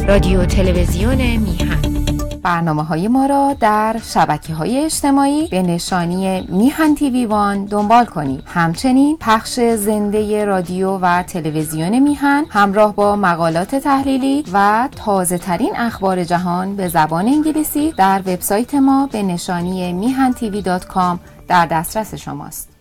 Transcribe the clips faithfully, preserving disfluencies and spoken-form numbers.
رادیو تلویزیون میهن. برنامه‌های ما را در شبکه‌های اجتماعی به نشانی میهن تیوی وان دنبال کنید. همچنین پخش زنده رادیو و تلویزیون میهن همراه با مقالات تحلیلی و تازه‌ترین اخبار جهان به زبان انگلیسی در وبسایت ما به نشانی میهن تیوی دات کام در دسترس شماست.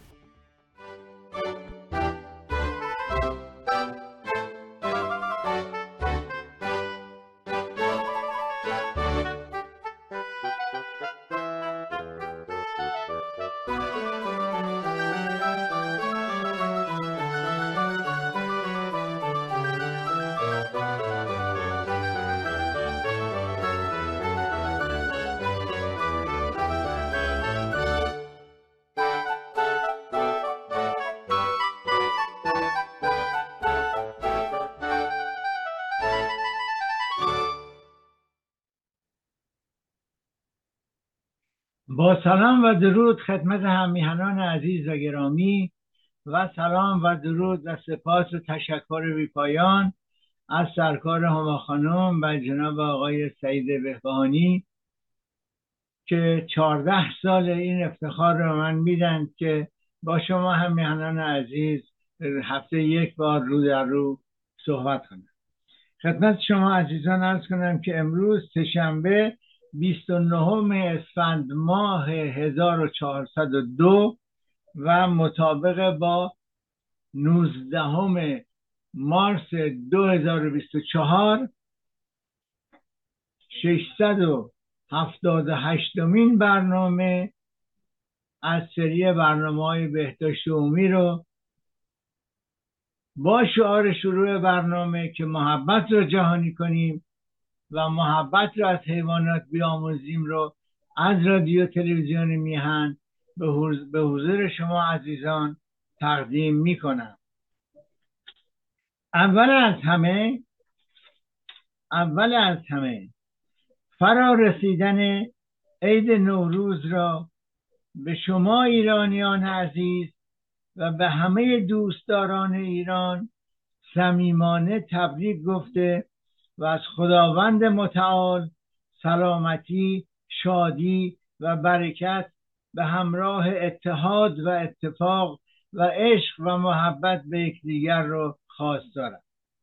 با سلام و درود خدمت هممیهنان عزیز و گرامی و سلام و درود و سپاس و تشکر بی‌پایان از سرکار هما خانم و جناب آقای سعید بهبهانی که چهارده سال این افتخار رو من میدن که با شما هممیهنان عزیز هفته یک بار رو در رو صحبت کنم. خدمت شما عزیزان عرض کنم که امروز سه‌شنبه بیست و نهم اسفند ماه هزار و چهارصد و دو و مطابق با نوزدهم مارس دو هزار و بیست و چهار ششصد و هفتاد و هشتمین برنامه از سری برنامه‌های بهداشت عمومی رو با شعار شروع برنامه که محبت رو جهانی کنیم و محبت رو از حیوانات بیاموزیم رو از رادیو تلویزیون میهن به حضور شما عزیزان تقدیم میکنم. اول از همه اول از همه فرا رسیدن عید نوروز را به شما ایرانیان عزیز و به همه دوستداران ایران صمیمانه تبریک گفته و از خداوند متعال سلامتی، شادی و برکت به همراه اتحاد و اتفاق و عشق و محبت به یکدیگر رو خواستارم.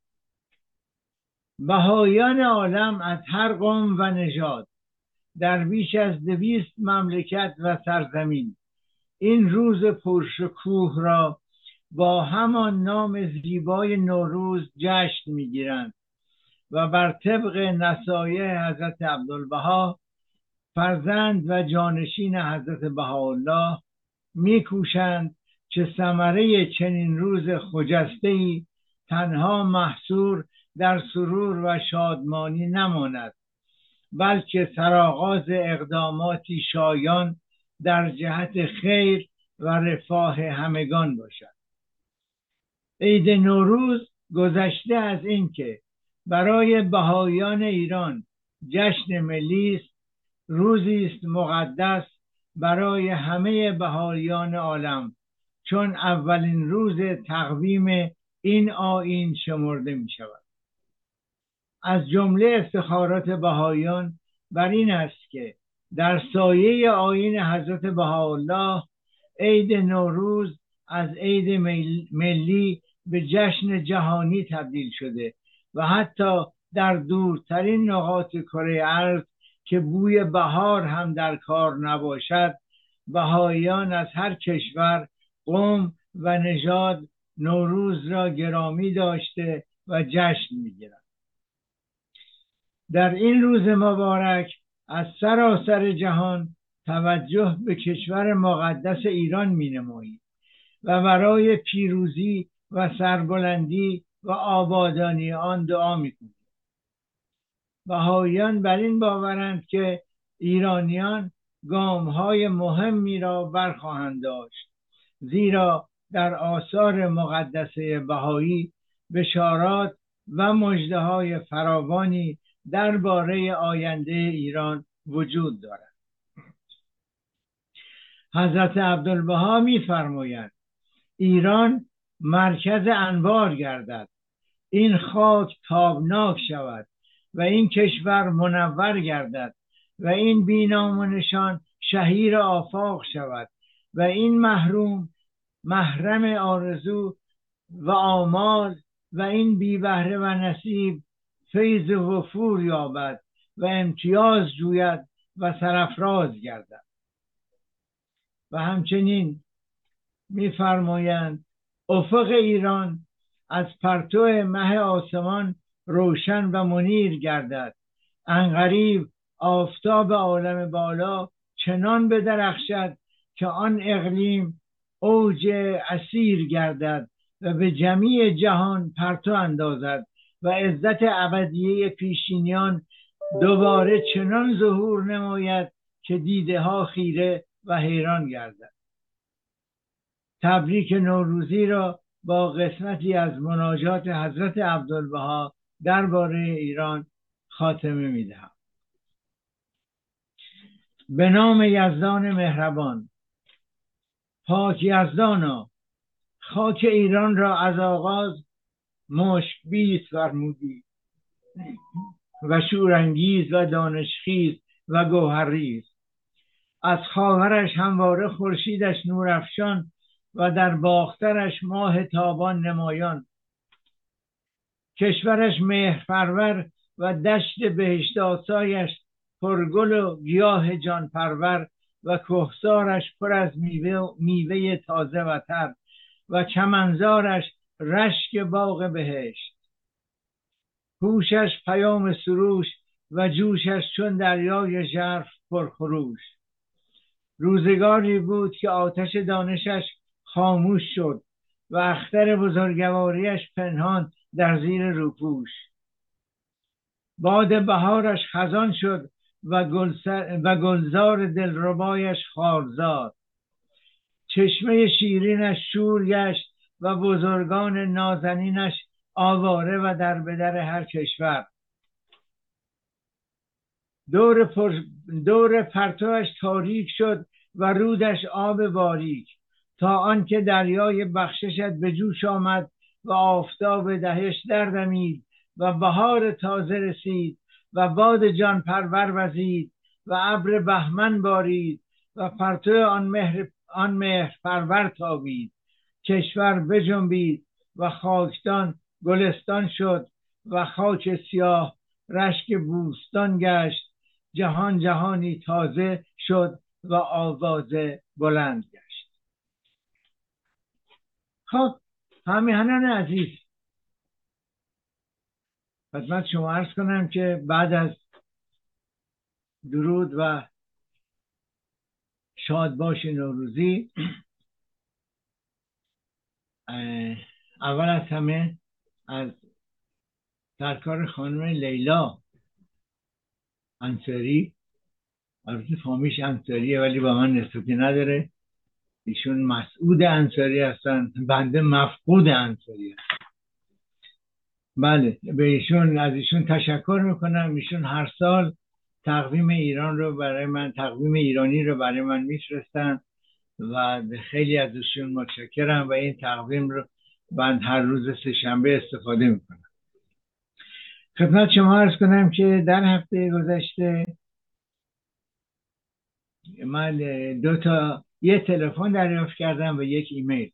بهائیان عالم از هر قوم و نژاد در بیش از دویست مملکت و سرزمین این روز پرشکوه را با همان نام زیبای نوروز جشن میگیرند و بر طبق نصایح حضرت عبدالبها فرزند و جانشین حضرت بهاءالله میکوشند که ثمره چنین روز خجسته‌ای تنها محصور در سرور و شادمانی نماند، بلکه سرآغاز اقداماتی شایان در جهت خیر و رفاه همگان باشد. عید نوروز گذشته از این که برای بهائیان ایران جشن ملی است، روزی است مقدس برای همه بهائیان عالم، چون اولین روز تقویم این آیین شمرده می شود. از جمله افتخارات بهائیان بر این است که در سایه آیین حضرت بهاءالله عید نوروز از عید ملی به جشن جهانی تبدیل شده و حتی در دورترین نقاط کره ارض که بوی بهار هم در کار نباشد، بهائیان از هر کشور، قوم و نژاد نوروز را گرامی داشته و جشن می‌گیرند. در این روز مبارک از سراسر جهان توجه به کشور مقدس ایران می‌نماییم و برای پیروزی و سربلندی و آبادانی آن دعا می‌کنیم. بهائیان بر این باورند که ایرانیان گام‌های مهمی را برخواهند داشت، زیرا در آثار مقدسه بهایی بشارات و مژده‌های فراوانی درباره آینده ایران وجود دارد. حضرت عبدالبها می‌فرمایند ایران مرکز انوار گردد، این خاک تابناک شود و این کشور منور گردد و این بینام و نشان شهیر آفاق شود و این محروم محرم آرزو و آمال و این بی بهره و نصیب فیض وفور یابد و امتیاز جوید و سرافراز گردد. و همچنین می‌فرمایند افق ایران از پرتو مه آسمان روشن و منیر گردد، عنقریب آفتاب عالم بالا چنان بدرخشد که آن اقلیم اوج اسیر گردد و به جمیع جهان پرتو اندازد و عزت ابدیه پیشینیان دوباره چنان ظهور نماید که دیده ها خیره و حیران گردد. تبریک نوروزی را با قسمتی از مناجات حضرت عبدالبها درباره ایران خاتمه می‌دهم. به نام یزدان مهربان. پاک یزدانا، خاک ایران را از آغاز مشک‌بیز فرمودی و شورانگیز و دانشخیز و گوهرریز. از خاورش همواره خورشیدش نورافشان و در باخترش ماه تابان نمایان. کشورش مهرپرور و دشت بهشت آسایش پرگل و گیاه جان پرور و کهسارش پر از میوه, میوه تازه و تر و چمنزارش رشک باغ بهشت. هوشش پیام سروش و جوشش چون دریای ژرف پرخروش. روزگاری بود که آتش دانشش خاموش شد و اختر بزرگواریش پنهان در زیر روپوش. باد بهارش خزان شد و, و گلزار دلربایش خارزار. چشمه شیرینش شور گشت و بزرگان نازنینش آواره و در بدر هر کشور. دور, پر... دور پرتوش تاریک شد و رودش آب باریک، تا آنکه دریای بخششت به جوش آمد و آفتاب دهش دردمید و بهار تازه رسید و باد جان پرور وزید و ابر بهمن بارید و پرتو آن مهر آن مهر پرور تابید. کشور بجنبید و خاکدان گلستان شد و خاک سیاه رشک بوستان گشت. جهان جهانی تازه شد و آواز بلند گشت. خب همیهنان عزیز، خدمت شما عرض کنم که بعد از درود و شادباش نوروزی، اول از همه از سرکار خانم لیلا انصاری، البته فامیش انصاریه ولی با من نسبتی نداره، ایشون مسعود انصاری هستن، بنده مفقود انصاری هستم. بله، به ایشون از ایشون تشکر میکنم. ایشون هر سال تقویم ایران رو برای من تقویم ایرانی رو برای من میفرستن و خیلی از ایشون متشکرم و این تقویم رو من هر روز سه‌شنبه استفاده میکنم. خدمت شما عرض کنم که در هفته گذشته من دو تا یه تلفن دریافت کردم و یک ایمیل.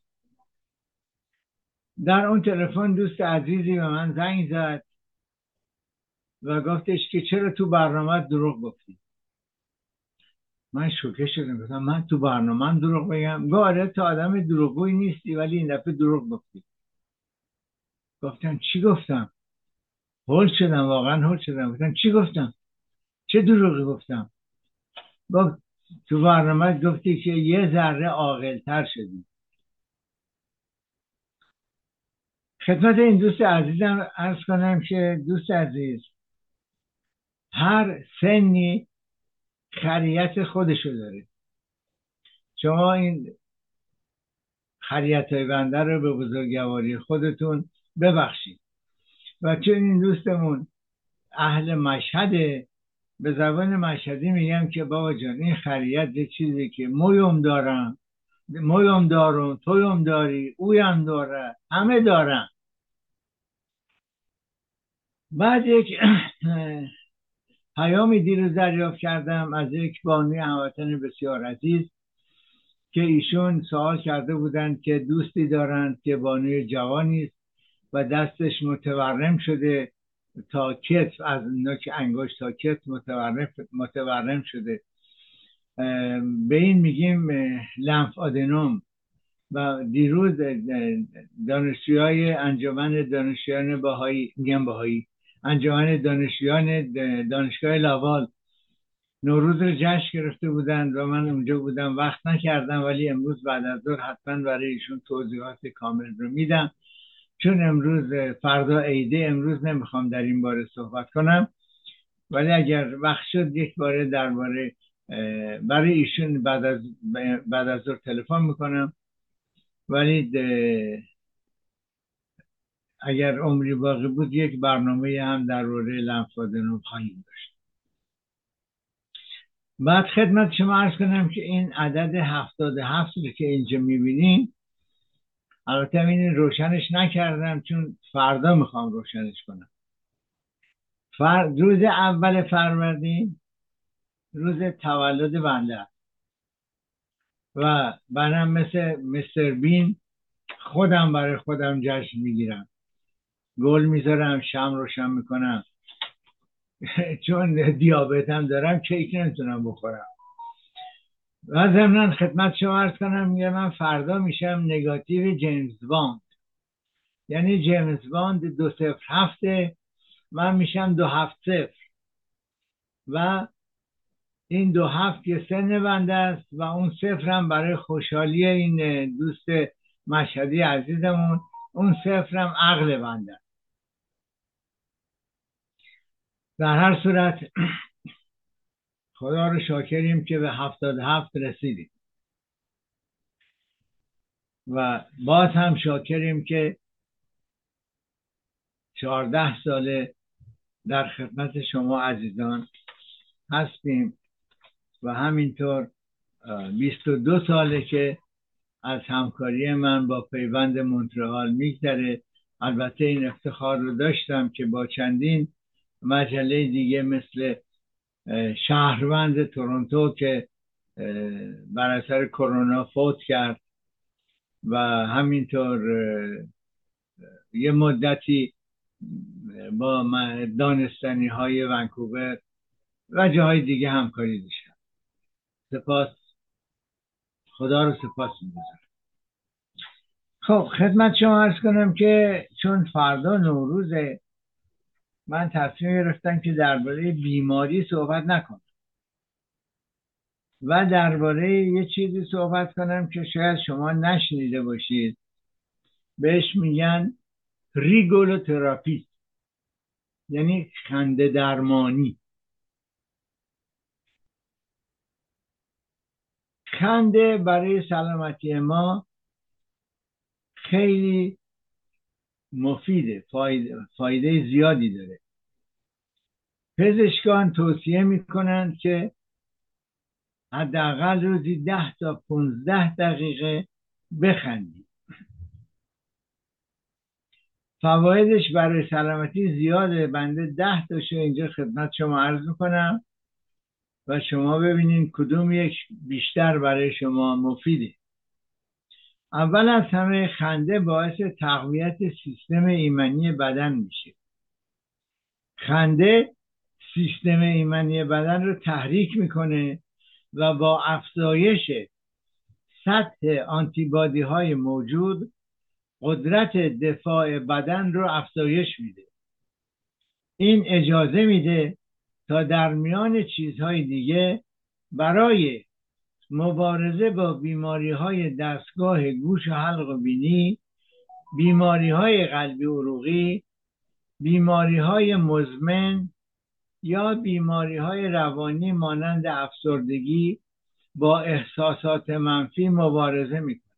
در اون تلفن دوست عزیزی به من زنگ زد و گفتش که چرا تو برنامه دروغ گفتی. من شوکه شدم، گفتم من تو برنامه دروغ بگم؟ گفت تو آدم دروغگویی نیستی ولی این دفعه دروغ گفتی. گفتم چی گفتم؟ هول شدم، واقعا هول شدم. گفتم چی گفتم؟ چه دروغی گفتم؟ گفت تو برنامه گفتی که یه ذره عاقل‌تر شدی. خدمت این دوست عزیزم عرض کنم که دوست عزیز، هر سنی خریت خودشو داره. شما این خریت‌های بنده رو به بزرگواری خودتون ببخشید. و چون این دوستمون اهل مشهده، به زبان مشهدی میگم که بابا جان این خریت یه چیزی که مویم دارم مویم دارم تویم داری اویم داره همه دارن. بعد یک پیامی دیروز دریافت کردم از یک بانوی هموطن بسیار عزیز که ایشون سوال کرده بودند که دوستی دارند که بانوی جوانی است و دستش متورم شده تا کتف، از نوک انگشت تا کتف متورم متورم شده. به این میگیم لنف آدنوم. و دیروز دانشجویای انجمن دانشجویان بهایی، میگم بهایی، انجمن دانشجویان دانشگاه لاوال نوروز رو جشن گرفته بودند و من اونجا بودم، وقت نکردم، ولی امروز بعد از ظهر حتما برای ایشون توضیحات کامل رو میدم. چون امروز فردا عیده، امروز نمیخوام در این باره صحبت کنم، ولی اگر وقت شد یک باره درباره برای ایشون بعد از بعد از ظهر تلفن میکنم. ولی اگر عمری باقی بود یک برنامه هم درباره لنفادنوم خواهیم داشت. بعد خدمت شما عرض کنم که این عدد هفتاد و هفت که اینجا میبینین، البته این روشنش نکردم چون فردا میخوام روشنش کنم. فر... روز اول فروردین روز تولد بنده است و منم مثل مستر بین خودم برای خودم جشن میگیرم، گل میذارم، شم روشن میکنم. چون دیابتم دارم کیک نمیتونم بخورم. و ضمناً خدمت شما عرض کنم میگه من فردا میشم نگاتیو جیمز باند، یعنی جیمز باند دو صفر هفته، من میشم دو هفت صفر و این دو هفت یه سن بنده است و اون صفر هم برای خوشحالی این دوست مشهدی عزیزمون، اون صفر هم عقل بنده است. در هر صورت خدا رو شاکریم که به هفتاد هفت رسیدیم و باز هم شاکریم که چهارده ساله در خدمت شما عزیزان هستیم و همینطور بیست و دو ساله که از همکاری من با پیوند مونترال میگذره. البته این افتخار رو داشتم که با چندین مجله دیگه مثل شهروند تورنتو که بر اثر کرونا فوت کرد و همینطور یه مدتی با دانستانی های ونکوور و جاهای دیگه همکاری داشتم. سپاس، خدا رو سپاس می‌گذارم. خب خدمت شما عرض کنم که چون فردا نوروزه، من تصمیم گرفتم که درباره بیماری صحبت نکنم و درباره یه چیزی صحبت کنم که شاید شما نشنیده باشید. بهش میگن ریگولوتراپی، یعنی خنده درمانی. خنده برای سلامتی ما خیلی مفیده، فایده, فایده زیادی داره. پزشکان توصیه میکنند که حداقل روزی ده تا پونزده دقیقه بخندید. فوایدش برای سلامتی زیاده. بنده ده تاشو اینجا خدمت شما عرض میکنم و شما ببینید کدوم یک بیشتر برای شما مفیده. اول از همه خنده باعث تقویت سیستم ایمنی بدن میشه. خنده سیستم ایمنی بدن رو تحریک میکنه و با افزایش سطح آنتیبادی های موجود قدرت دفاع بدن رو افزایش میده. این اجازه میده تا در میان چیزهای دیگه برای مبارزه با بیماری های دستگاه گوش و حلق و بینی، بیماری های قلبی عروقی، بیماری های مزمن یا بیماری های روانی مانند افسردگی با احساسات منفی مبارزه میکنه.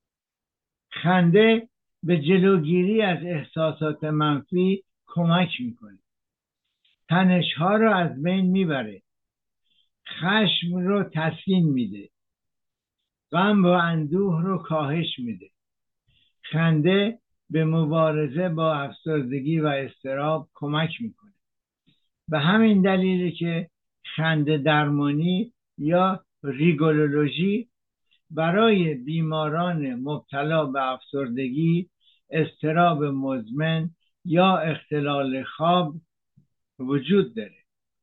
خنده به جلوگیری از احساسات منفی کمک میکنه. تنش‌ها رو از بین میبره. خشم رو تسکین میده. غم و اندوه رو کاهش میده. خنده به مبارزه با افسردگی و اضطراب کمک میکنه. به همین دلیلی که خنده درمانی یا ریگولولوژی برای بیماران مبتلا به افسردگی، اضطراب مزمن یا اختلال خواب وجود داره.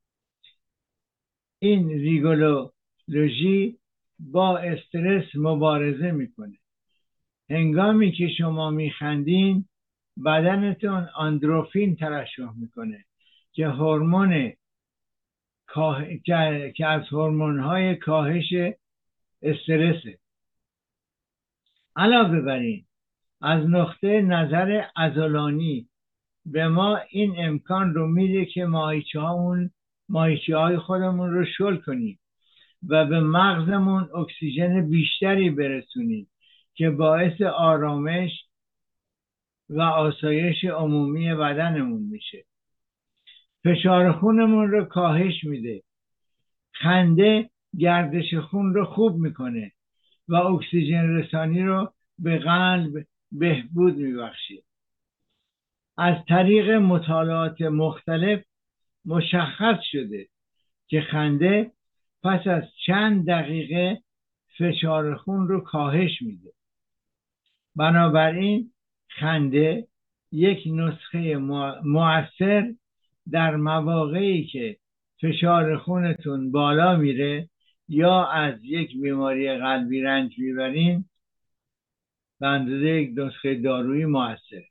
این ریگولولوژی با استرس مبارزه میکنه. هنگامی که شما میخندین بدنتون اندروفین ترشح میکنه که هورمون کاه... که از هورمون‌های کاهش استرسه. علاوه بر این از نقطه نظر عضلانی به ما این امکان رو میده که ماهیچه هامون ماهیچه های خودمون رو شل کنیم و به مغزمون اکسیژن بیشتری برسونیم که باعث آرامش و آسایش عمومی بدنمون میشه. فشار خونمون رو کاهش میده. خنده گردش خون رو خوب میکنه و اکسیژن رسانی رو به قلب بهبود میبخشه. از طریق مطالعات مختلف مشخص شده که خنده پس از چند دقیقه فشار خون رو کاهش میده. بنابراین خنده یک نسخه مؤثر در مواقعی که فشار خونتون بالا میره یا از یک بیماری قلبی رنج میبرین به اندازه یک نسخه دارویی مؤثر.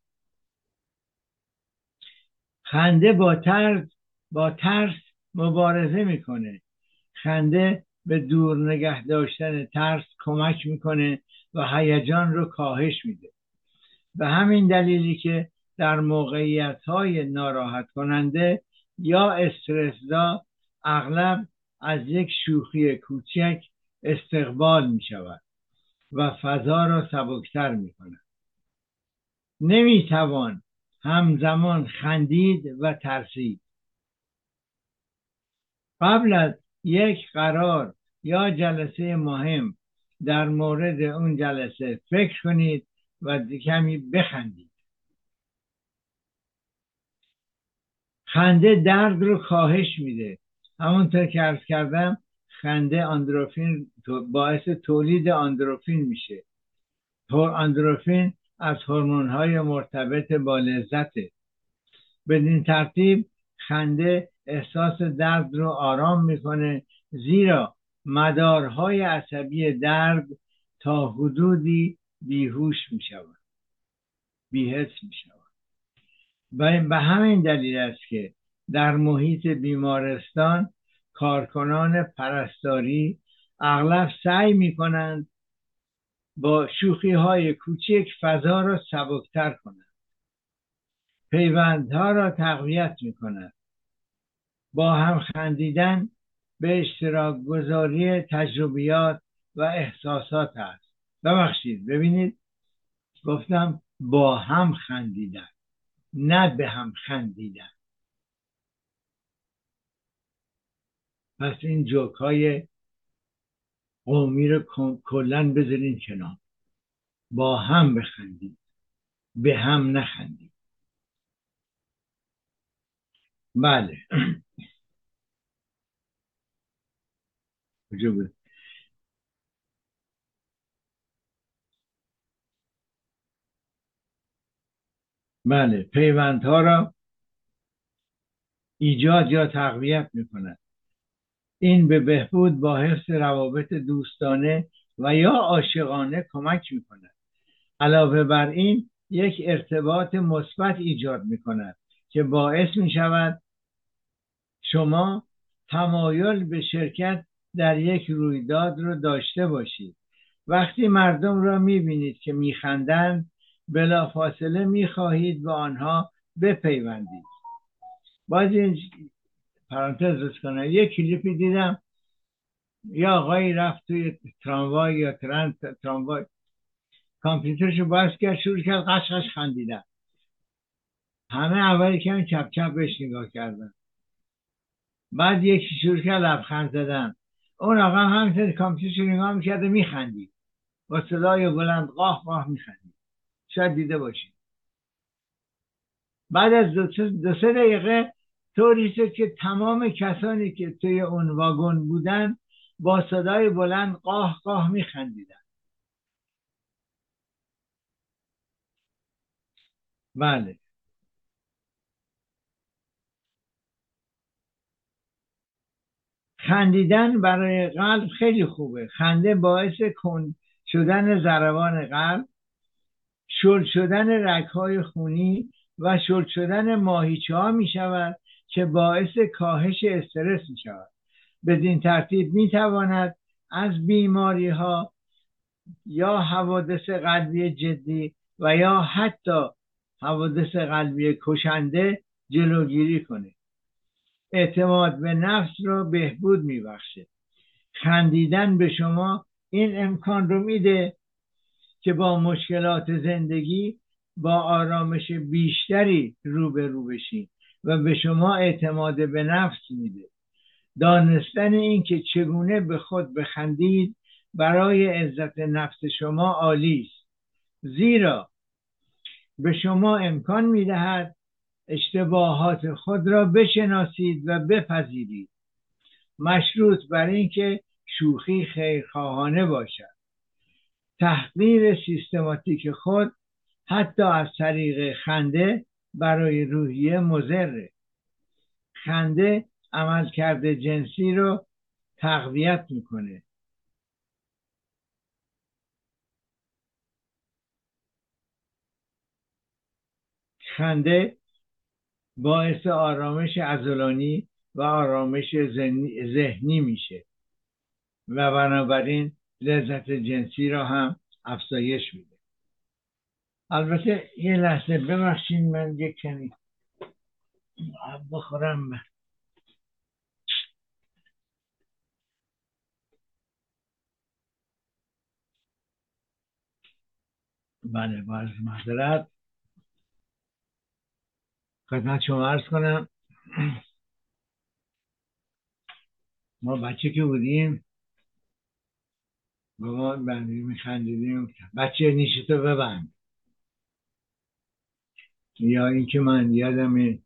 خنده با ترس با ترس مبارزه میکنه. خنده به دور نگه داشتن ترس کمک میکنه و هیجان رو کاهش میده. به همین دلیلی که در موقعیت‌های ناراحت کننده یا استرس‌زا اغلب از یک شوخی کوچک استقبال می شود و فضا را سبکتر می کند. نمی توان همزمان خندید و ترسید. قبل از یک قرار یا جلسه مهم در مورد اون جلسه فکر کنید و کمی بخندید. خنده درد رو کاهش میده. همونطور که عرض کردم خنده اندروفین باعث تولید اندروفین میشه. اندروفین از هورمون‌های مرتبط با لذته. بدین ترتیب خنده احساس درد رو آرام میکنه، زیرا مدارهای عصبی درد تا حدودی بیهوش میشوند، بی‌حس میشوند. به همین دلیل است که در محیط بیمارستان کارکنان پرستاری اغلب سعی میکنند با شوخی های کوچک فضا را سبکتر کنند. پیوندها را تقویت میکنند. با هم خندیدن به اشتراک گذاری تجربیات و احساسات است. ببخشید ببینید گفتم با هم خندیدن نه به هم خندیدن. پس این جوک های قومی رو کلن بذارین کنار. با هم بخندید، به هم نخندید. بله کجا بود؟ بله پیوندها را ایجاد یا تقویت میکند. این به بهبود با حفظ روابط دوستانه و یا عاشقانه کمک میکند. علاوه بر این یک ارتباط مثبت ایجاد میکند که باعث میشود شما تمایل به شرکت در یک رویداد رو داشته باشید. وقتی مردم را میبینید که میخندند بلافاصله میخواهید به آنها بپیوندید. باز این پرانتز روز کنم، یک کلیپی دیدم یا آقایی رفت توی تراموای یا ترن تراموای کامپیوترشو باز کرد شروع کرد قشقش خندیدن. همه اولی که چپ چپ بهش نگاه کردن، بعد یکی شروع کرد لبخند زدن. اون آقا هم همینطور کامپیوترشو نگاه میکرد میخندید با صدای بلند قاه قاه میخندید. شاید دیده باشید. بعد از دو, دو سه دقیقه طوری شد که تمام کسانی که توی اون واگن بودن با صدای بلند قاه قاه میخندیدن. بله، خندیدن برای قلب خیلی خوبه. خنده باعث کند شدن ضربان قلب، شل شدن رگ‌های خونی و شل شدن ماهیچه ها می شود که باعث کاهش استرس می شود. بدین ترتیب می تواند از بیماری ها یا حوادث قلبی جدی و یا حتی حوادث قلبی کشنده جلوگیری کنه. اعتماد به نفس رو بهبود می بخشه. خندیدن به شما این امکان رو میده که با مشکلات زندگی با آرامش بیشتری روبرو بشین و به شما اعتماد به نفس میده. دانستن این که چگونه به خود بخندید برای عزت نفس شما عالی است، زیرا به شما امکان میدهد اشتباهات خود را بشناسید و بپذیرید، مشروط بر اینکه شوخی خیرخواهانه باشد. تحقیر سیستماتیک خود حتی از طریق خنده برای روحیه مضره. خنده عملکرد جنسی رو تقویت میکنه. خنده باعث آرامش عضلانی و آرامش ذهنی میشه و بنابراین لذت جنسی را هم افزایش میده. البته یه لحظه ببخشید من یک کمی آب بخورم. بله، باز معذرت خدمت شما عرض کنم. ما بچه که بودیم با ما بندی میخندیدیم بچه نیشتو ببند، یا اینکه من یادم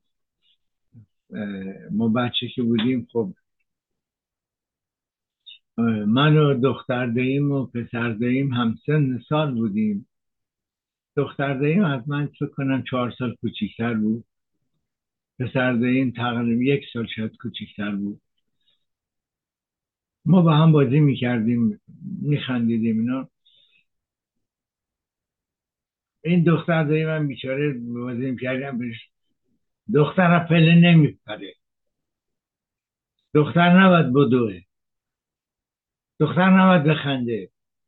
ما بچه که بودیم، خب من و دختر داییم و پسر داییم همسن سال بودیم. دختر داییم از من فکر کنم چهار سال کوچیکتر بود، پسر داییم تقریبا یک سال شاید کوچیکتر بود. ما با هم بازی میکردیم میخندیدیم اینا. این دختر داییم من بیچاره بازی میکردیم بهش دختر پله نمیپره، دختر نباید بدوه، دختر نباید بخنده.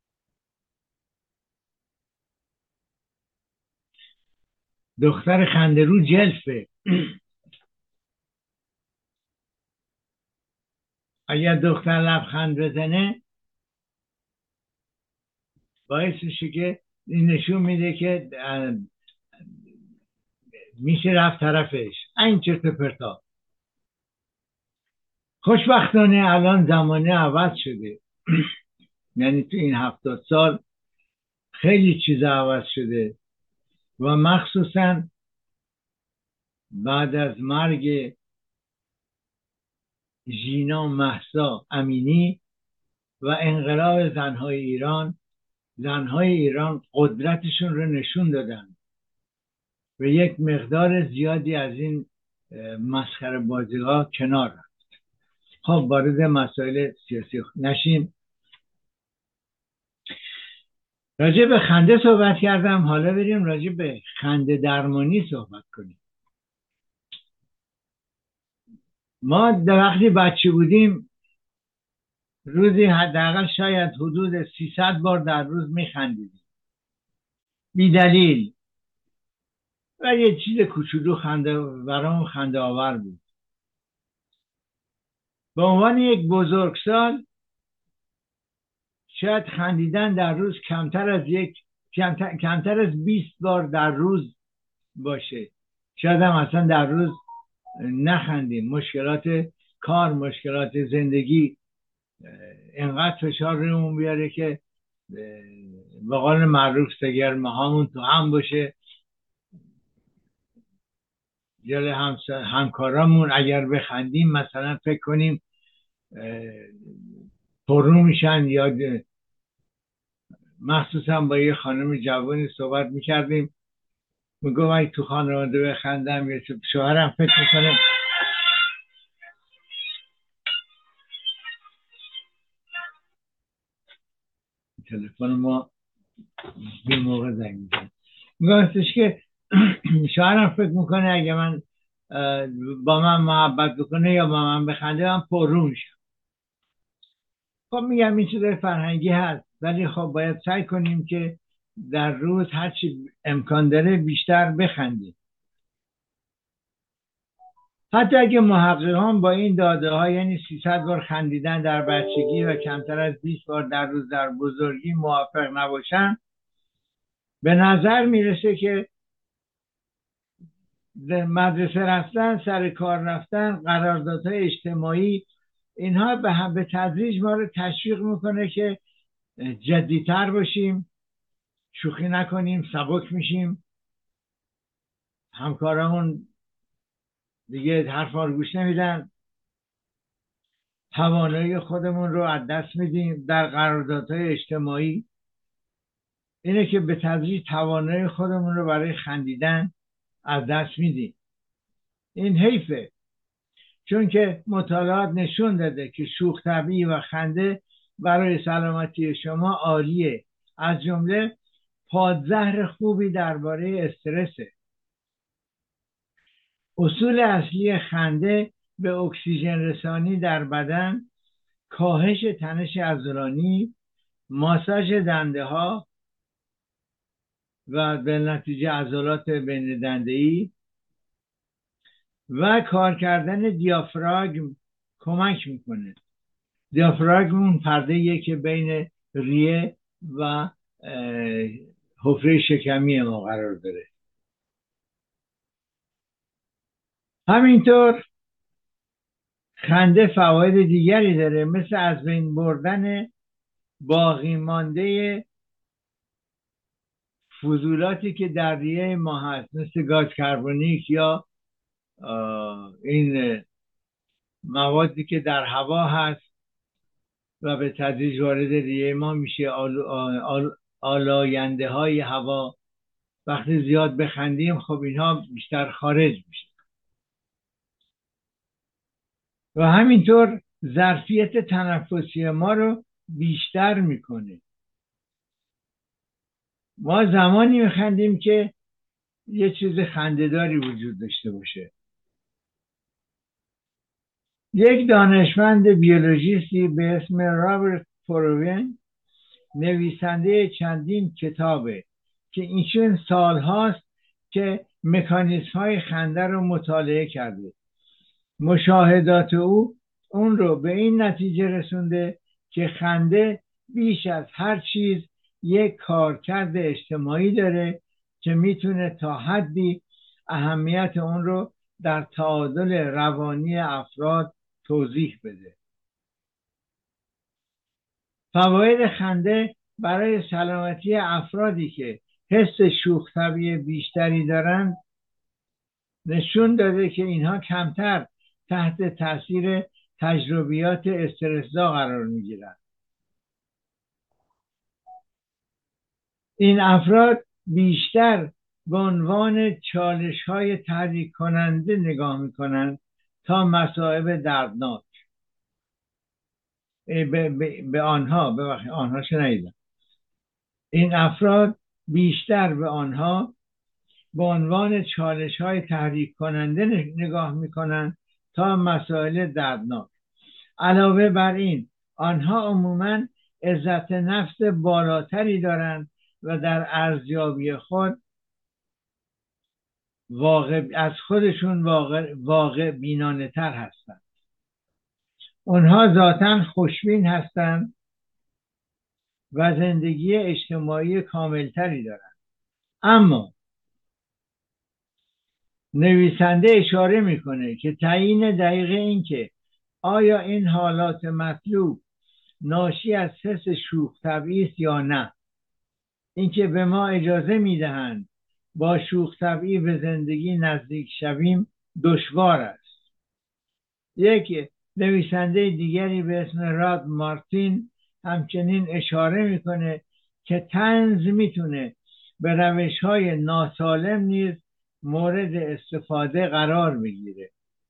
دختر خنده رو جلفه. اگر دختر لبخند بزنه باعث میشه که این نشون میده که میشه رفت طرفش. این چرت پرتا. خوشبختانه الان زمانه عوض شده. یعنی تو این هفتاد سال خیلی چیزا عوض شده و مخصوصا بعد از مرگ ژینا مهسا امینی و انقلاب زنهای ایران، زنهای ایران قدرتشون رو نشون دادن و یک مقدار زیادی از این مسخره بازی ها کنار رفت. خب وارد مسائل سیاسی نشیم. راجع به خنده صحبت کردم، حالا بریم راجع به خنده درمانی صحبت کنیم. ما در وقتی بچه بودیم روزی حداقل شاید حدود سیصد بار در روز میخندیدیم بی دلیل و یه چیز کوچولو خنده برامون خنده آور بود. به عنوان یک بزرگسال شاید خندیدن در روز کمتر از یک کمتر, کمتر از بیست بار در روز باشه. شاید هم اصلا در روز نخندیم. مشکلات کار، مشکلات زندگی اینقدر فشار رومون بیاره که به قول معروف سگرمه هامون تو هم باشه. جلوی همکارامون اگر بخندیم مثلا فکر کنیم پررو میشن. یا مخصوصا با یه خانم جوانی صحبت میکردیم، میگو من تو خانواده بخندم یا شوهرم فکر میکنه تلفن ما یه موقع زنگ میزنه، میگوستش که شوهرم فکر میکنه اگه من با من محبت بکنه یا با من بخنده من پررو میشم. خب میگم این چیز فرهنگی هست، ولی خب باید سعی کنیم که در روز هرچی امکان داره بیشتر بخندیم. حتی اگه محققان با این داده ها یعنی سیصد بار خندیدن در بچگی و کمتر از بیست بار در روز در بزرگی موافق نباشن، به نظر میرسه که مدرسه رفتن، سر کار رفتن، قراردادهای اجتماعی، اینها به هم به تدریج ما رو تشویق میکنه که جدیتر باشیم، شوخی نکنیم، سبک میشیم، همکارامون دیگه حرف ما رو گوش نمیدن، توانایی خودمون رو از دست میدیم در قراردادهای اجتماعی. اینه که به تدریج توانایی خودمون رو برای خندیدن از دست میدیم. این حیفه، چون که مطالعات نشون داده که شوخ طبعی و خنده برای سلامتی شما عالیه. از جمله پادزهر خوبی درباره استرسه. اصول اصلی خنده به اکسیژن رسانی در بدن، کاهش تنش عضلانی، ماساژ دنده ها و به نتیجه عضلات بین دنده‌ای و کار کردن دیافراگم کمک میکنه. دیافراگم اون پرده‌ایه که بین ریه و حفره شکمی ما قرار داره. همینطور خنده فواید دیگری داره، مثل از بین بردن باقی مانده فضولاتی که در ریه ما هست، مثل گاز کربونیک یا این موادی که در هوا هست و به تدریج وارد ریه ما میشه، آل، آل، آلاینده های هوا. وقتی زیاد بخندیم خب اینها بیشتر خارج میشه و همینطور ظرفیت تنفسی ما رو بیشتر میکنه. ما زمانی میخندیم که یه چیز خنده‌داری وجود داشته باشه. یک دانشمند بیولوژیستی به اسم رابرت فروین، نویسنده چندین کتابه که ایشون سالهاست که مکانیزم های خنده رو مطالعه کرده. مشاهدات او اون رو به این نتیجه رسونده که خنده بیش از هر چیز یک کارکرد اجتماعی داره که میتونه تا حدی اهمیت اون رو در تعادل روانی افراد توضیح بده. فواید خنده برای سلامتی افرادی که حس شوخ طبعی بیشتری دارند نشون داده که اینها کمتر تحت تاثیر تجربیات استرس‌زا قرار میگیرند. این افراد بیشتر به عنوان چالش‌های تحریک کننده نگاه میکنند تا مصائب دردناک. به, به, به آنها ببخشید آنها شنیدم این افراد بیشتر به آنها به عنوان چالش‌های تحریک کننده نگاه میکنند تا مسائل دردناک. علاوه بر این آنها عموماً عزت نفس بالاتری دارند و در ارزیابی خود واقع از خودشون واقع, واقع بینانه تر هستند. اونها ذاتاً خوشبین هستند و زندگی اجتماعی کاملتری دارند. اما نویسنده اشاره میکنه که تعیین دقیق این که آیا این حالات مطلوب ناشی از حس شوخ طبعی است یا نه، اینکه به ما اجازه میدهند با شوخ طبعی به زندگی نزدیک شویم، دشوار است. یک نویسنده دیگری به اسم راد مارتین همچنین اشاره میکنه که طنز میتونه به روش‌های ناسالم نیز مورد استفاده قرار بگیره.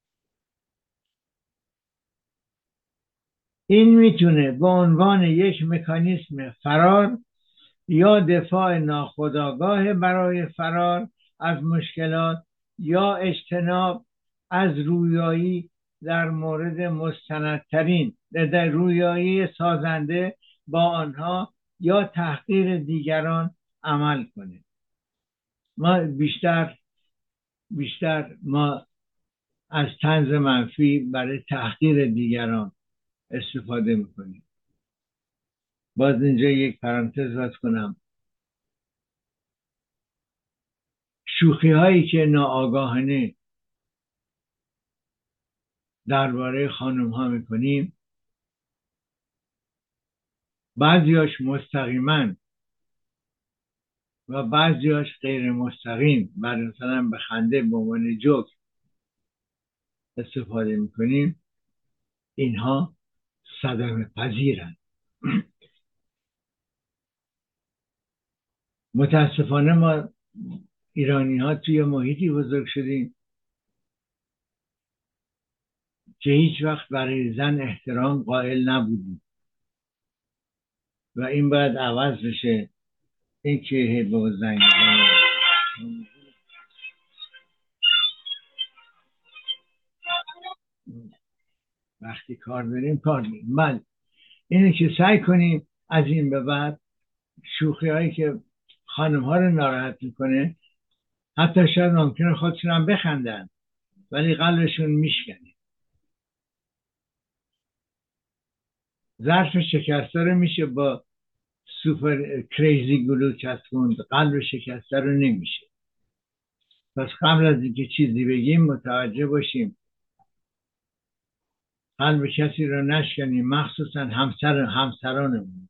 این میتونه به عنوان یک مکانیسم فرار یا دفاع ناخودآگاه برای فرار از مشکلات یا اجتناب از رویایی در مورد مستندترین در رویایی سازنده با آنها یا تحقیر دیگران عمل کنه. ما بیشتر بیشتر ما از طنز منفی برای تحقیر دیگران استفاده میکنیم. باز اینجا یک پرانتز باز کنم. شوخی هایی که ناآگاهانه درباره خانم ها میکنیم، بعضیاش مستقیما و بعضیاش غیر مستقیم، بعد مثلا به خنده به عنوان جوک استفاده میکنیم، اینها صدمه پذیرند. متاسفانه ما ایرانی ها توی محیطی بزرگ شدیم که هیچ وقت برای زن احترام قائل نبودیم و این باید عوض بشه. این که با زنگ وقتی کار داریم کار داریم من اینه که سعی کنیم از این به بعد شوخی هایی که خانم ها رو ناراحت میکنه، حتی شاید ممکنه خودشون هم بخندن ولی قلبشون میشکنه. ظرف شکسته رو میشه با سوپر کریزی گلو چسبوند، قلب شکسته رو نمیشه. پس قبل از اینکه چیزی بگیم متوجه باشیم قلب کسی رو نشکنیم، مخصوصا همسر همسرانمون.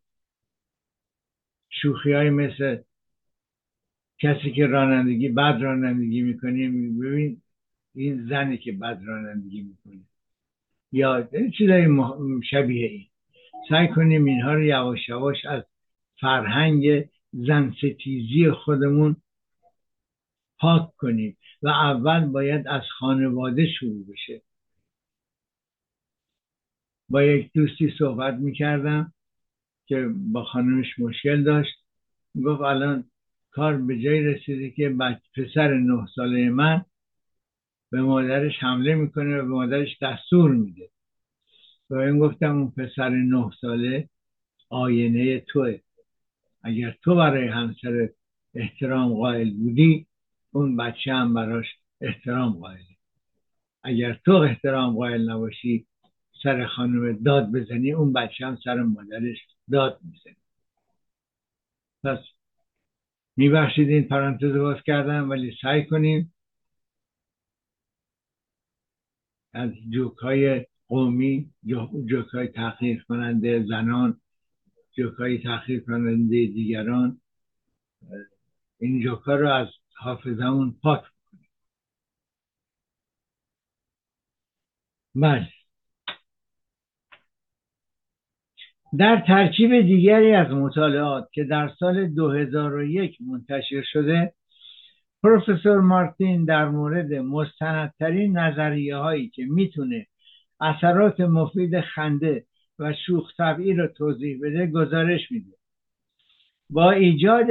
شوخی های مثل کسی که رانندگی بد رانندگی میکنه، ببین این زنی که بد رانندگی میکنه، یا چیزای شبیه این. سعی کنیم اینها رو یواش یواش از فرهنگ زن ستیزی خودمون پاک کنیم و اول باید از خانواده شروع بشه. با یک دوستی صحبت میکردم که با خانمش مشکل داشت. گفت الان کار به جایی رسیده که پسر نه ساله من به مادرش حمله میکنه و به مادرش دستور میده. و این گفتم اون پسر نه ساله آینه توه. اگر تو برای همسر احترام قائل بودی، اون بچه هم براش احترام قائله. اگر تو احترام قائل نباشی، سر خانم داد بزنی، اون بچه هم سر مادرش داد میزنی. پس میبخشید این پرانتز باز کردم، ولی سعی کنیم از جوک های قومی، جوک های تحقیر کننده زنان، جوک های تحقیر کننده دیگران، این جوک ها رو از حافظمون پاک کنیم. بله، در ترکیب دیگری از مطالعات که در سال دو هزار و یک منتشر شده، پروفسور مارتین در مورد مستندترین نظریه هایی که میتونه اثرات مفید خنده و شوخ طبعی رو توضیح بده گزارش میده. با ایجاد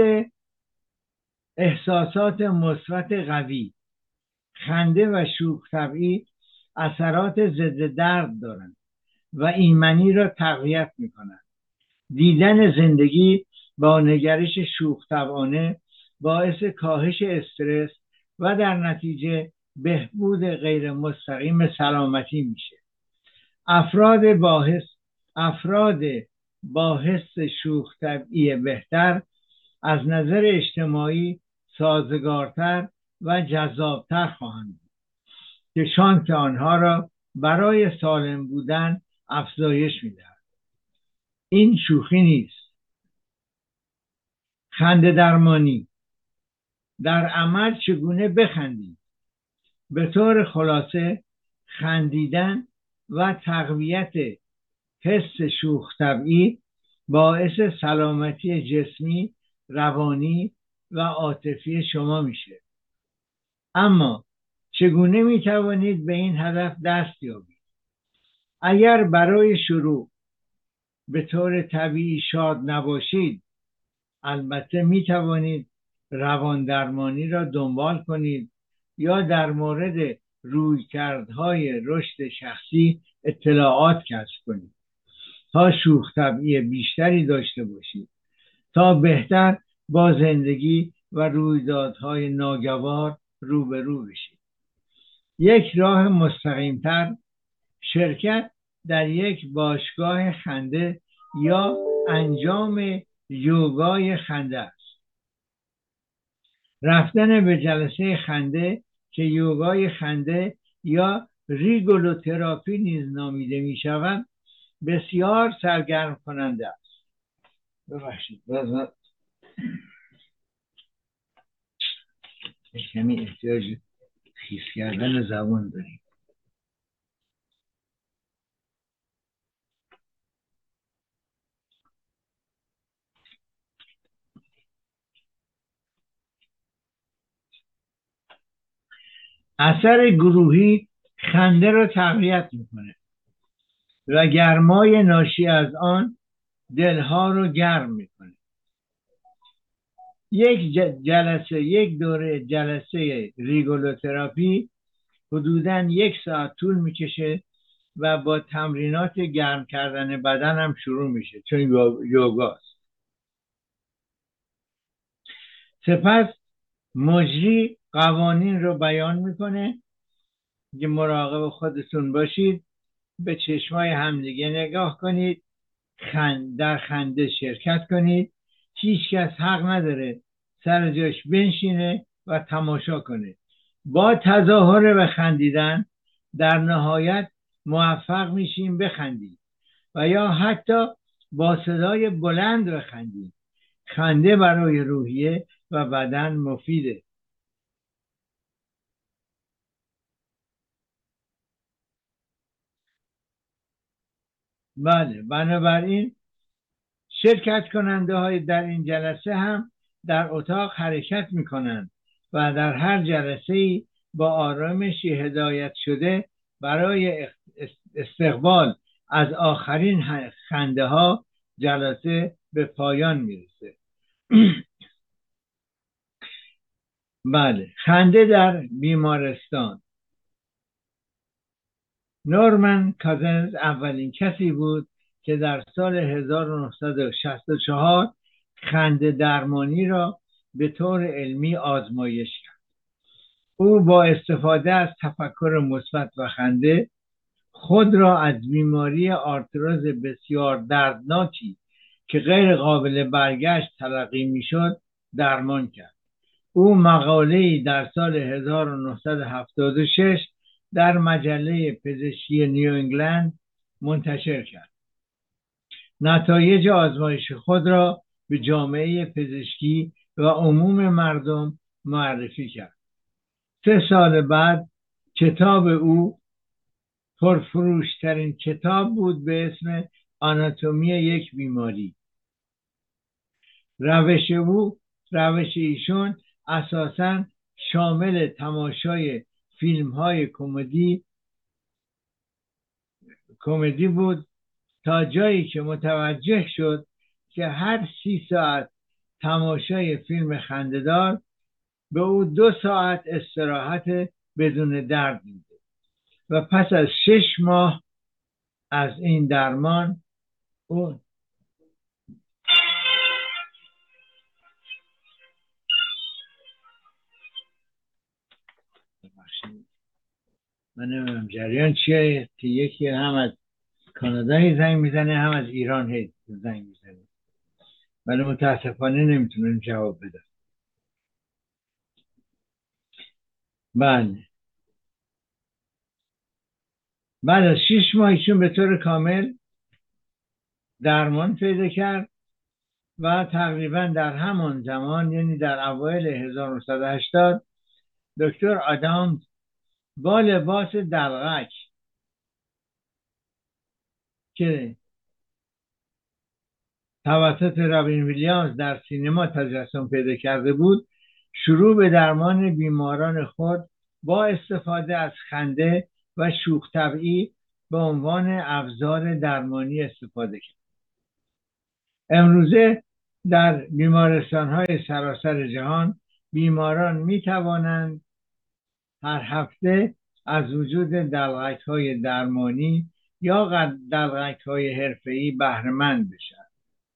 احساسات مثبت قوی، خنده و شوخ طبعی اثرات ضد درد دارند و ایمنی را تقویت میکنند. دیدن زندگی با نگرش شوخ طبعانه باعث کاهش استرس و در نتیجه بهبود غیر مستقیم سلامتی میشه. افراد با حس افراد با حس شوخ طبعی بهتر از نظر اجتماعی سازگارتر و جذابتر خواهند بود که شانس آنها را برای سالم بودن افزایش میدهد. این شوخی نیست. خنده درمانی. در عمل چگونه بخندید؟ به طور خلاصه خندیدن و تقویت حس شوخ طبعی باعث سلامتی جسمی، روانی و عاطفی شما میشه. اما چگونه میتوانید به این هدف دست یابید؟ اگر برای شروع به طور طبیعی شاد نباشید، البته میتوانید روان درمانی را دنبال کنید یا در مورد رویکردهای رشد شخصی اطلاعات کسب کنید تا شوخ طبعی بیشتری داشته باشید، تا بهتر با زندگی و رویدادهای ناگوار روبرو بشید. یک راه مستقیمتر شرکت در یک باشگاه خنده یا انجام یوگای خنده است. رفتن به جلسه خنده که یوگای خنده یا ریگولوتراپی نیز نامیده می شود بسیار سرگرم کننده است. ببخشید باز کمی احتیاج خیس کردن زبان داریم. اثر گروهی خنده را تقویت میکنه و گرمای ناشی از آن دلها رو گرم میکنه. یک جلسه یک دوره جلسه ریگولوتراپی حدوداً یک ساعت طول میکشه و با تمرینات گرم کردن بدن هم شروع میشه چون یوگاست. سپس مجری قوانین رو بیان میکنه که مراقب خودتون باشید، به چشمای همدیگه نگاه کنید، خند در خنده شرکت کنید، هیچ کس حق نداره سر جاش بنشینه و تماشا کنه. با تظاهر و خندیدن در نهایت موفق میشیم بخندید و یا حتی با صدای بلند بخندید. خنده برای روحیه و بدن مفیده. بله، بنابراین شرکت کننده های در این جلسه هم در اتاق حرکت می کنند و در هر جلسه با آرامشی هدایت شده برای استقبال از آخرین خنده ها جلسه به پایان می رسه. بله، خنده در بیمارستان. نورمن کازنز اولین کسی بود که در سال هزار و نهصد و شصت و چهار خنده درمانی را به طور علمی آزمایش کرد. او با استفاده از تفکر مثبت و خنده خود را از بیماری آرتروز بسیار دردناکی که غیر قابل برگشت تلقی میشد درمان کرد. او مقاله‌ای در سال هزار و نهصد و هفتاد و شش در مجله پزشکی نیو انگلند منتشر کرد. نتایج آزمایش خود را به جامعه پزشکی و عموم مردم معرفی کرد. سه سال بعد کتاب او پرفروشترین کتاب بود به اسم آناتومی یک بیماری. روش او روش ایشون اساساً شامل تماشای فیلم های کمدی کمدی بود تا جایی که متوجه شد که هر سی ساعت تماشای فیلم خنده‌دار به او دو ساعت استراحت بدون درد میده و پس از شش ماه از این درمان او من نمیدونم جریان چیه که یکی هم از کانادایی زنگ میزنه هم از ایران هی زنگ میزنه ولی متاسفانه نمیتونم جواب بدم. بله، بعد از شیش ماه ایشون به طور کامل درمان پیدا کرد و تقریبا در همان زمان یعنی در اوایل هزار و نهصد و هشتاد دکتر آدامز با لباس دلغک که توسط رابین ویلیامز در سینما تجسم پیدا کرده بود، شروع به درمان بیماران خود با استفاده از خنده و شوخ طبعی به عنوان ابزار درمانی استفاده کرد. امروزه در بیمارستان‌های سراسر جهان بیماران می توانند هر هفته از وجود دلغک‌های درمانی یا دلغک‌های حرفه‌ای بهره مند بشوند.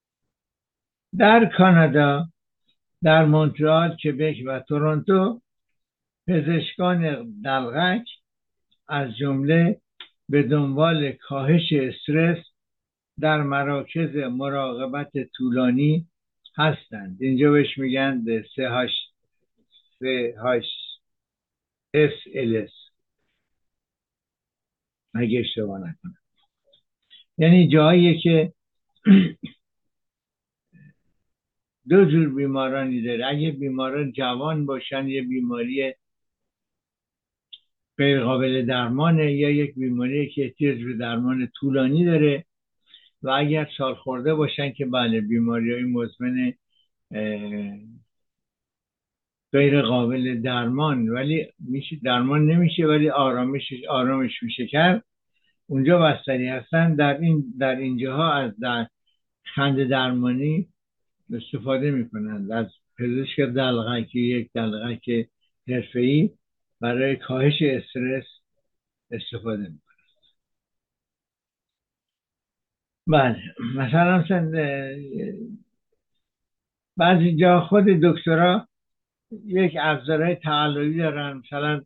در کانادا، در مونترال، کبک و تورنتو، پزشکان دلغک از جمله به دنبال کاهش استرس در مراکز مراقبت طولانی هستند. اینجا بهش میگن سه هاش اس ال اس اگه اشتباه نکنم. یعنی جایی که دو جور بیمارانی داره. اگه بیماران جوان باشن یه بیماری غیر قابل درمانه، یا یک بیماری که احتیاج به درمان طولانی داره، و اگر سال خورده باشن که بله بیماری های مزمن غیر قابل درمان ولی میشه درمان نمیشه ولی آرامش آرامش میشه کرد، اونجا بستری هستن. در این در اینجاها از در خنده درمانی استفاده میکنند، از پزشک دلغک، یک دلغک حرفه‌ای برای کاهش استرس استفاده میکنند. بله، مثلا بعضی جا خود دکترها یک ابزارهای تقلبی دارن، مثلا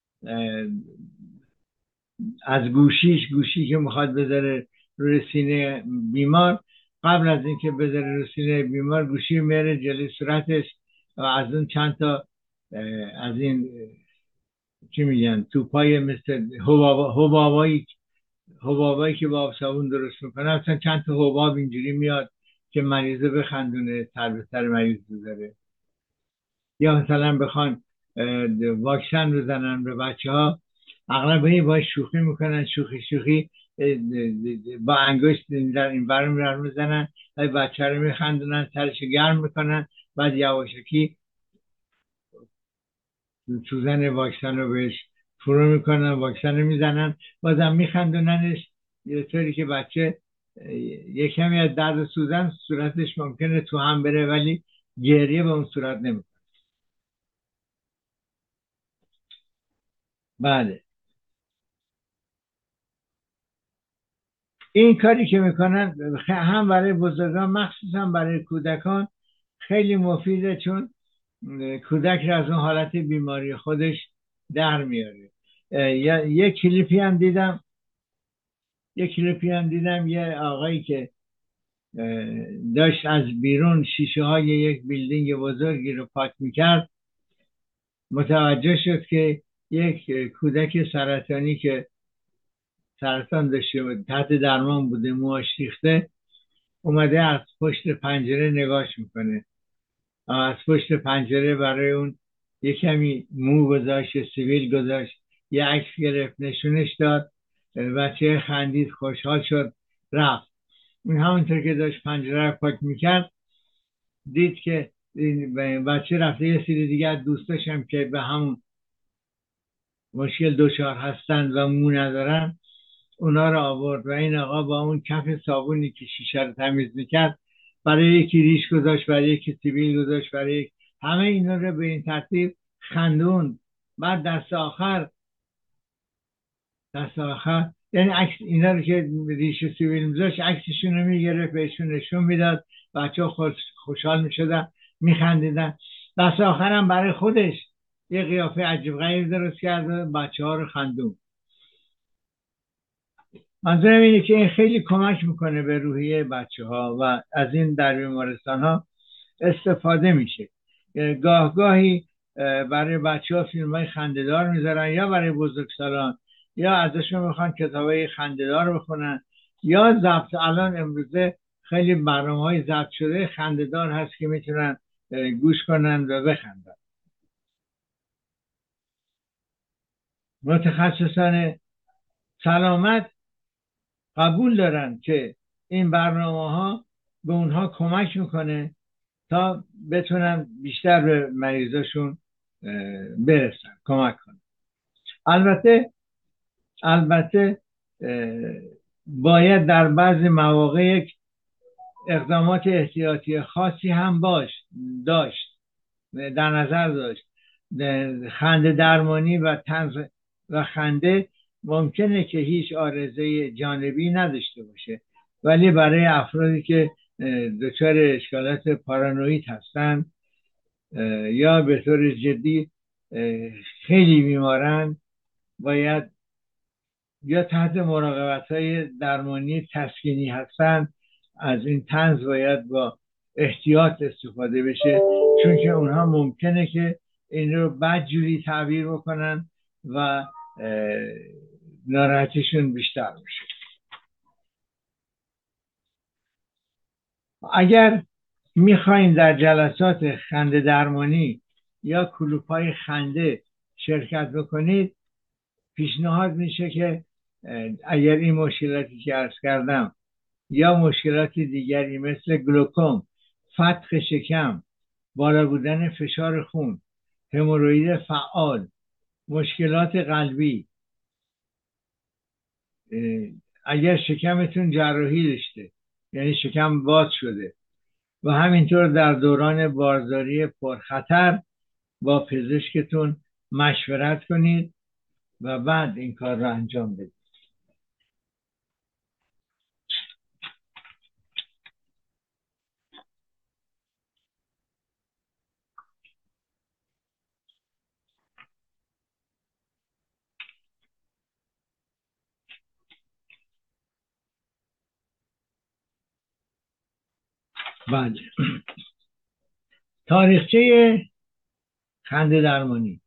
از گوشیش گوشی که میخواد بذاره روی سینه بیمار، قبل از اینکه بذاره روی سینه بیمار گوشی میاره جلوی صورتش و از اون چند تا از این چی میگن توپای مثل حبابایی حبابایی که با آب صابون درست میکنه، اصلا چند تا حباب اینجوری میاد که مریضه بخندونه، سر به سر مریض بذاره. یا مثلا بخوان واکسن بزنن به بچه ها، اغلب باید شوخی میکنن، شوخی شوخی با انگشت در این ور میرن میزنن، بچه رو میخندونن، سرش گرم میکنن، بعد یواشکی سوزن واکسن رو بهش فرو میکنن، واکسن رو میزنن، بازم میخندوننش، یه طوری که بچه یه کمی از درد سوزن صورتش ممکنه تو هم بره ولی گریه به اون صورت نمیکنه. بله، این کاری که میکنن هم برای بزرگان مخصوصا برای کودکان خیلی مفیده، چون کودک را از اون حالت بیماری خودش در میاره. یه کلیپی هم دیدم یه کلیپی هم دیدم یه آقایی که داشت از بیرون شیشه های یک بیلدینگ بزرگی رو پاک میکرد، متوجه شد که یک کودک سرطانی که سرطان داشته و تحت درمان بوده، موهاش ریخته، اومده از پشت پنجره نگاش میکنه. از پشت پنجره برای اون یه کمی مو گذاشت، سیبیل گذاشت، یه عکس گرفت نشونش داد، بچه خندید، خوشحال شد، رفت. اون همونطور که داشت پنجره رو پاک میکرد دید که بچه رفته، یه سری دیگه از دوستاش هم که به همون مشکل دچار هستن و مو ندارن اونا رو آورد و این آقا با اون کف صابونی که شیشه رو تمیز میکرد برای یکی ریش گذاشت، برای یکی سیبیل گذاشت، برای یک... همه اینا رو به این ترتیب خندون. بعد دست آخر دست آخر یعنی عکس اینا رو که ریش و سیبیل میذاشت عکسشون رو میگرفت بهشون نشون میداد، بچه ها خوش... خوشحال میشدن، میخندیدن. دست آخر هم برای خودش یه قیافه عجیب غریب درست کرد و بچه ها رو خندون. منظورم اینه که این خیلی کمک میکنه به روحیه بچه ها و از این در بیمارستان ها استفاده میشه. گاه گاهی برای بچه ها فیلم های خنده‌دار میذارن، یا برای بزرگسالان، یا ازشون میخوان کتاب های خنده‌دار بخونن، یا ضبط. الان امروزه خیلی برنامه های ضبط شده خنده‌دار هست که میتونن گوش کنن و بخندن. متخصصان سلامت قبول دارن که این برنامه ها به اونها کمک میکنه تا بتونن بیشتر به مریضاشون برسن، کمک کنن. البته البته باید در بعضی مواقع یک اقدامات احتیاطی خاصی هم باش داشت در نظر داشت. خنده درمانی و طنز و خنده ممکنه که هیچ عارضه جانبی نداشته باشه، ولی برای افرادی که دچار اشکالات پارانوید هستن یا به طور جدی خیلی بیمارن، باید یا تحت مراقبت‌های درمانی تسکینی هستن، از این طنز باید با احتیاط استفاده بشه، چون که اونها ممکنه که این رو بدجوری تعبیر بکنن و ناراحتیشون بیشتر بشه. اگر میخواین در جلسات خنده درمانی یا کلوپای خنده شرکت بکنید، پیشنهاد میشه که اگر این مشکلاتی که عرض کردم یا مشکلات دیگری مثل گلوکوم، فتق شکم، بالا بودن فشار خون، هموروئید فعال، مشکلات قلبی، اگر شکمتون جراحی داشته یعنی شکم باز شده و همینطور در دوران بارداری پرخطر با پزشکتون مشورت کنید و بعد این کار رو انجام بدید. بله. تاریخچه خنده درمانی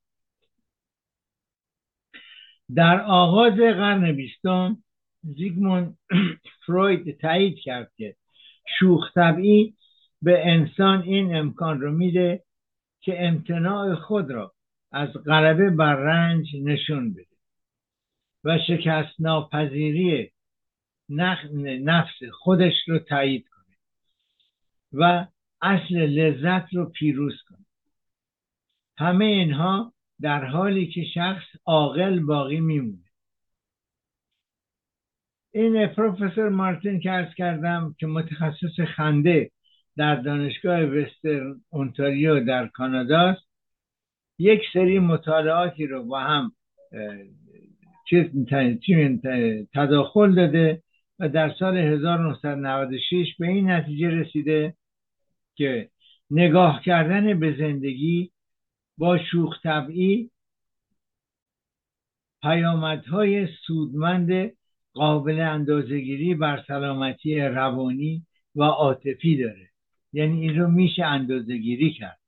در آغاز قرن بیستم زیگموند فروید تایید کرد که شوخ طبعی به انسان این امکان رو میده که امتناع خود را از غلبه بر رنج نشون بده و شکست ناپذیری نفس خودش رو تایید کنه و اصل لذت رو پیروز کنه. همه اینها در حالی که شخص عاقل باقی میمونه. این پروفسور مارتین که عرض کردم که متخصص خنده در دانشگاه وسترن اونتاریو در کانادا است، یک سری مطالعاتی رو با هم چیز تداخل داده و در سال هزار و نهصد و نود و شش به این نتیجه رسیده که نگاه کردن به زندگی با شوخ طبعی پیامدهای سودمند قابل اندازه‌گیری بر سلامتی روانی و عاطفی داره. یعنی این رو میشه اندازه‌گیری کرد.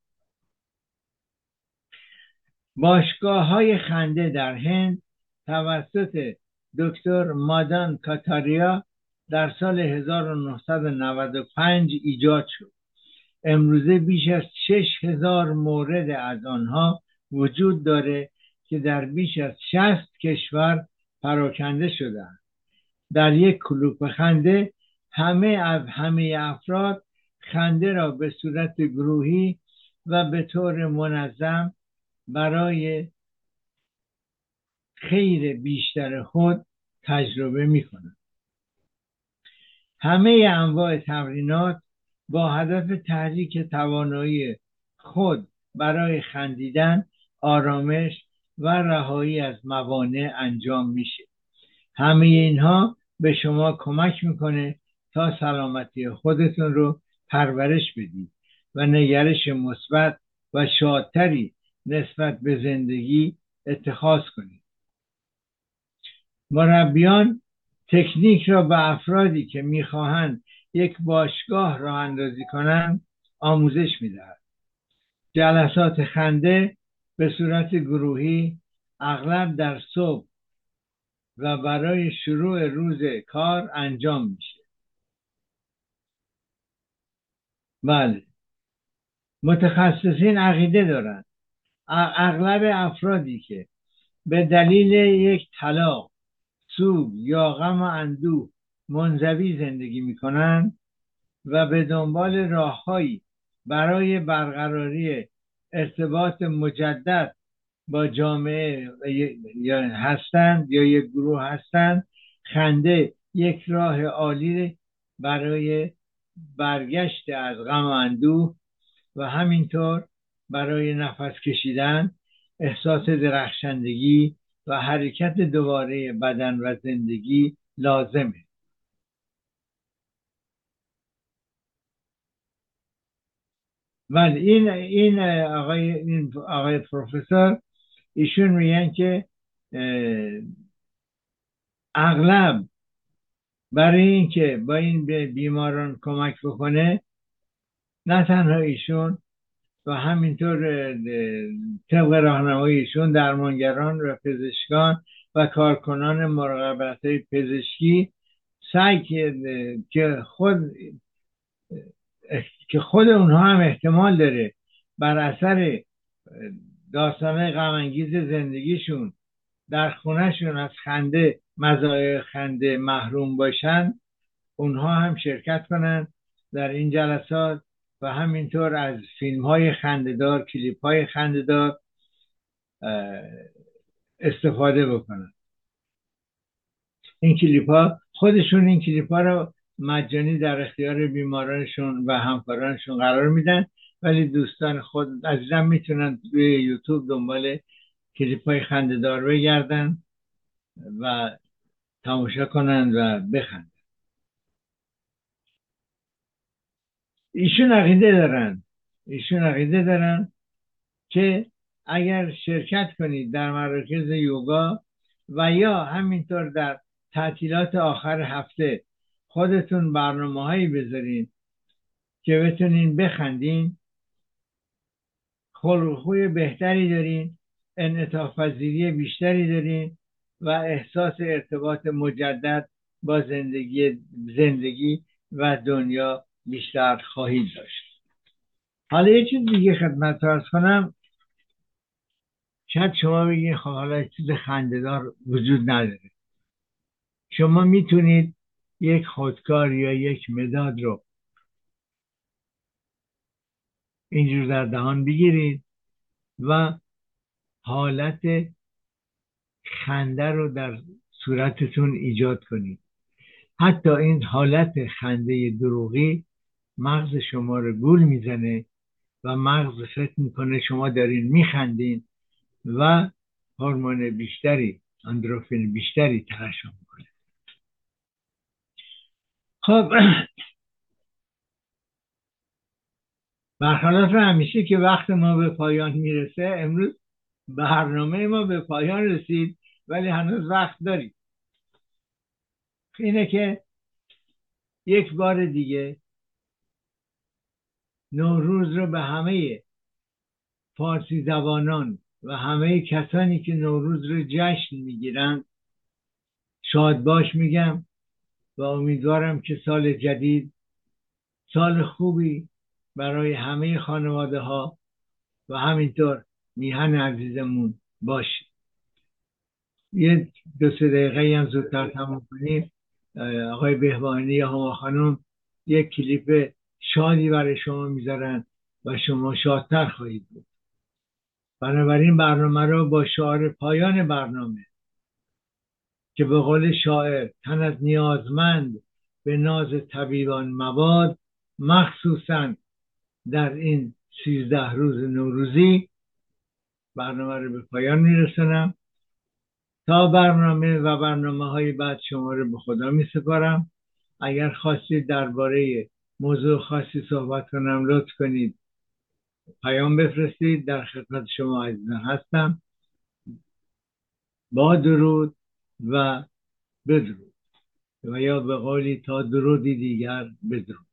باشگاه های خنده در هند توسط دکتر مادان کاتاریا در سال هزار و نهصد و نود و پنج ایجاد شد. امروزه بیش از شش هزار مورد از آنها وجود داره که در بیش از شصت کشور پراکنده شدند. در یک کلوپ خنده همه از همه افراد خنده را به صورت گروهی و به طور منظم برای خیر بیشتر خود تجربه می کنند. همه انواع تمرینات با هدف تحریک توانایی خود برای خندیدن، آرامش و رهایی از موانع انجام میشه. همه اینها به شما کمک میکنه تا سلامتی خودتون رو پرورش بدید و نگرش مثبت و شادتری نسبت به زندگی اتخاذ کنید. مربیان تکنیک را به افرادی که میخواهند یک باشگاه راه اندازی کنند آموزش میدهند. جلسات خنده به صورت گروهی اغلب در صبح و برای شروع روز کار انجام میشه. بله. متخصصین عقیده دارند اغلب افرادی که به دلیل یک طلاق، سوگ یا غم و اندوه منزوی زندگی میکنند و به دنبال راههایی برای برقراری ارتباط مجدد با جامعه یا هستند یا یک گروه هستند، خنده یک راه عالی برای برگشت از غم و اندوه و همینطور برای نفس کشیدن، احساس درخشندگی و حرکت دوباره بدن و زندگی لازمه. ولی این این آقای این آقای پروفسور ایشون میگن که اغلب برای اینکه با این به بیماران کمک بکنه، نه تنها ایشون و همینطور طبق راهنمای ایشون درمانگران و پزشکان و کارکنان مراقبت پزشکی سعی که خود که خود اونها هم احتمال داره بر اثر داستانه غم انگیز زندگیشون در خونهشون از خنده، مزایای خنده محروم باشن، اونها هم شرکت کنن در این جلسات و همینطور از فیلم های خنده‌دار، کلیپ های خنده‌دار استفاده بکنن. این کلیپ ها خودشون این کلیپ ها رو مجانی در اختیار بیمارانشون و همکارانشون قرار میدن، ولی دوستان خود عزیزم میتونن توی یوتیوب دنبال کلیپ های خنده‌دار بگردن و تماشا کنن و بخندن. ایشون عقیده دارن ایشون عقیده دارن که اگر شرکت کنید در مراکز یوگا و یا همینطور در تعطیلات آخر هفته خودتون برنامه هایی بذارین که بتونین بخندین، خلق و خوی بهتری دارین، انعطاف پذیری بیشتری دارین و احساس ارتباط مجدد با زندگی زندگی و دنیا بیشتر خواهید داشت. حالا یه چیز دیگه خدمت عرض کنم. شاید شما بگید خب حالا چیز خنده‌دار وجود نداره. شما میتونید یک خودکار یا یک مداد رو اینجور در دهان بگیرید و حالت خنده رو در صورتتون ایجاد کنید. حتی این حالت خنده دروغی مغز شما رو گول میزنه و مغز فکر میکنه شما دارین میخندین و هورمون بیشتری، اندروفین بیشتری ترشح میکنه. خب برخلاف همیشه که وقت ما به پایان میرسه، امروز برنامه ما به پایان رسید ولی هنوز وقت داریم. اینه که یک بار دیگه نوروز رو به همه فارسی زبانان و همه کسانی که نوروز رو جشن میگیرن شاد باش میگم و امیدوارم که سال جدید سال خوبی برای همه خانواده ها و همینطور میهن عزیزمون باشه. یه دو سه دقیقه هم زودتر تمام کنیم. آقای بهبانی یا هما خانم یک کلیپ شادی برای شما میذارن و شما شادتر خواهید بود. بنابراین برنامه رو با شعار پایان برنامه که به قول شاعر تن از نیازمند به ناز طبیبان مباد، مخصوصا در این سیزده روز نوروزی برنامه رو به پایان میرسونم. تا برنامه و برنامه های بعد شما رو به خدا می سپارم. اگر خواستید درباره موضوع خاصی صحبت کنم لطف کنید پیام بفرستید. در خدمت شما عزیزان هستم. با درود و بدرود و یا به قولی تا درودی دیگر بدرود.